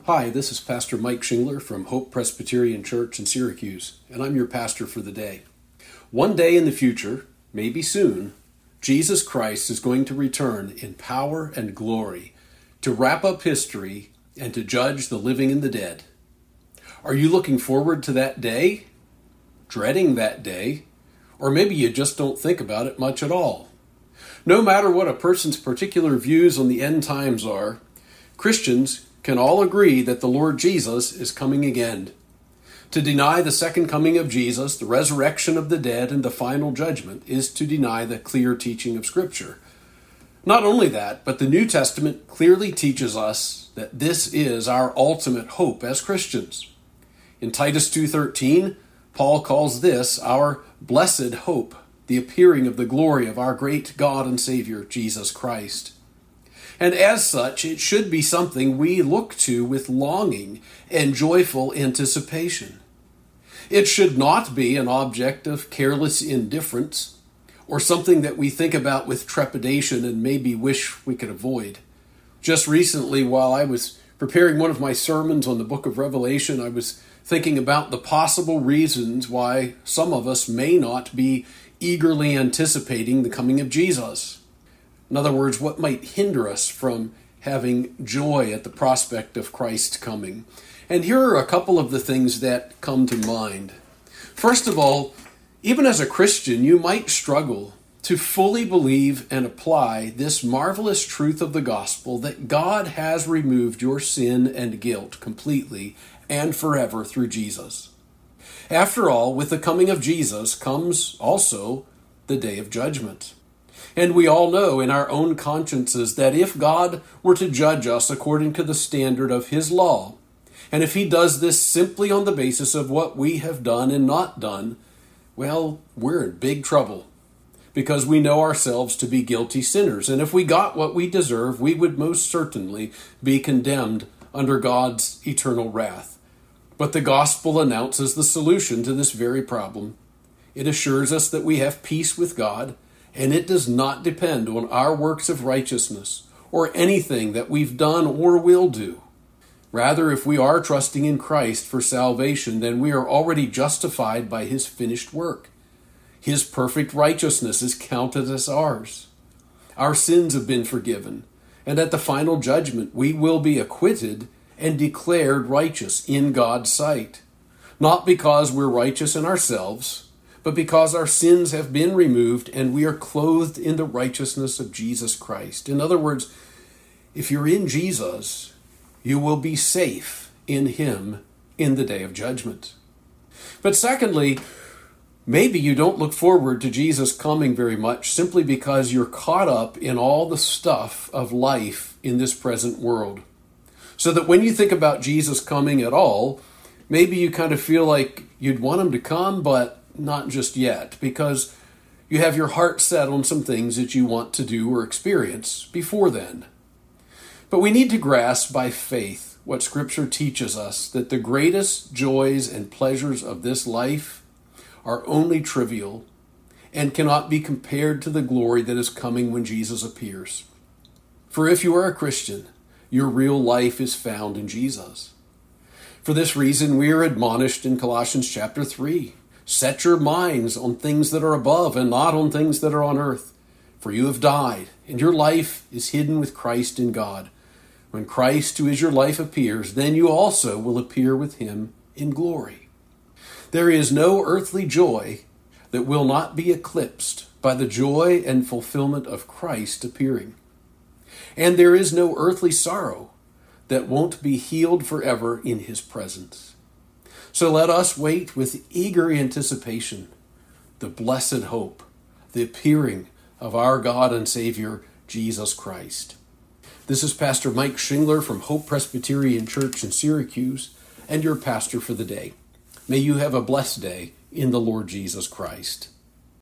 Hi, this is Pastor Mike Shingler from Hope Presbyterian Church in Syracuse, and I'm your pastor for the day. One day in the future, maybe soon, Jesus Christ is going to return in power and glory to wrap up history and to judge the living and the dead. Are you looking forward to that day? Dreading that day? Or maybe you just don't think about it much at all. No matter what a person's particular views on the end times are, Christians can all agree that the Lord Jesus is coming again. To deny the second coming of Jesus, the resurrection of the dead, and the final judgment is to deny the clear teaching of Scripture. Not only that, but the New Testament clearly teaches us that this is our ultimate hope as Christians. In Titus 2:13, Paul calls this our blessed hope, the appearing of the glory of our great God and Savior, Jesus Christ. And as such, it should be something we look to with longing and joyful anticipation. It should not be an object of careless indifference or something that we think about with trepidation and maybe wish we could avoid. Just recently, while I was preparing one of my sermons on the book of Revelation, I was thinking about the possible reasons why some of us may not be eagerly anticipating the coming of Jesus. In other words, what might hinder us from having joy at the prospect of Christ coming? And here are a couple of the things that come to mind. First of all, even as a Christian, you might struggle to fully believe and apply this marvelous truth of the gospel that God has removed your sin and guilt completely and forever through Jesus. After all, with the coming of Jesus comes also the day of judgment. And we all know in our own consciences that if God were to judge us according to the standard of His law, and if He does this simply on the basis of what we have done and not done, well, we're in big trouble because we know ourselves to be guilty sinners. And if we got what we deserve, we would most certainly be condemned under God's eternal wrath. But the gospel announces the solution to this very problem. It assures us that we have peace with God, and it does not depend on our works of righteousness or anything that we've done or will do. Rather, if we are trusting in Christ for salvation, then we are already justified by His finished work. His perfect righteousness is counted as ours. Our sins have been forgiven, and at the final judgment we will be acquitted and declared righteous in God's sight. Not because we're righteous in ourselves, but because our sins have been removed and we are clothed in the righteousness of Jesus Christ. In other words, if you're in Jesus, you will be safe in Him in the day of judgment. But secondly, maybe you don't look forward to Jesus coming very much simply because you're caught up in all the stuff of life in this present world. So that when you think about Jesus coming at all, maybe you kind of feel like you'd want Him to come, but not just yet, because you have your heart set on some things that you want to do or experience before then. But we need to grasp by faith what Scripture teaches us, that the greatest joys and pleasures of this life are only trivial and cannot be compared to the glory that is coming when Jesus appears. For if you are a Christian, your real life is found in Jesus. For this reason, we are admonished in Colossians chapter 3. Set your minds on things that are above and not on things that are on earth. For you have died, and your life is hidden with Christ in God. When Christ, who is your life, appears, then you also will appear with Him in glory. There is no earthly joy that will not be eclipsed by the joy and fulfillment of Christ appearing. And there is no earthly sorrow that won't be healed forever in His presence. So let us wait with eager anticipation the blessed hope, the appearing of our God and Savior, Jesus Christ. This is Pastor Mike Shingler from Hope Presbyterian Church in Syracuse, and your pastor for the day. May you have a blessed day in the Lord Jesus Christ.